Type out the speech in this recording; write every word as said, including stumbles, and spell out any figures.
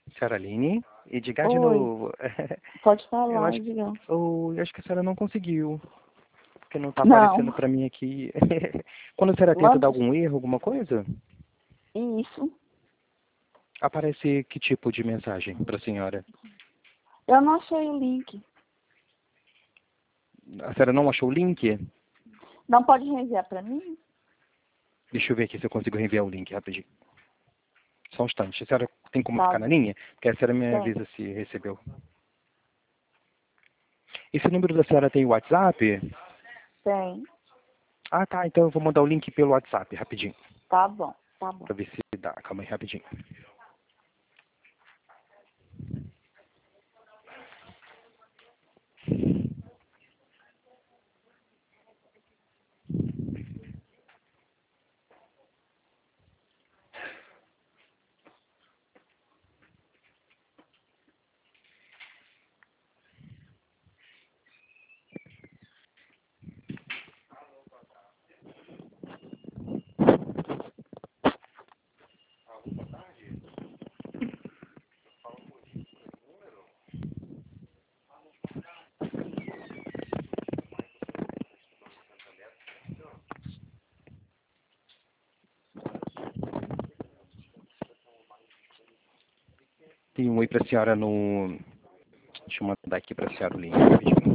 Senhora Aline, Edgar de Oi, novo. pode Eu falar, acho, Edgar. oh, eu acho que a senhora não conseguiu, porque não está aparecendo Não, para mim aqui. Quando a senhora tenta dar manda algum erro, alguma coisa, isso. aparece que tipo de mensagem para a senhora? Eu não achei o link. A senhora não achou o link? Não pode reenviar para mim? Deixa eu ver aqui se eu consigo reenviar o link rapidinho. Só um instante. A senhora tem como Tá ficar na bom. linha? Porque a senhora me Tem, avisa se recebeu. Esse número da senhora tem WhatsApp? tem. Ah, tá. Então eu vou mandar o link pelo WhatsApp, rapidinho. Tá bom, tá bom. Pra ver se dá. Calma aí, rapidinho. Tem um oi pra senhora no... Deixa eu mandar aqui pra senhora o link rapidinho.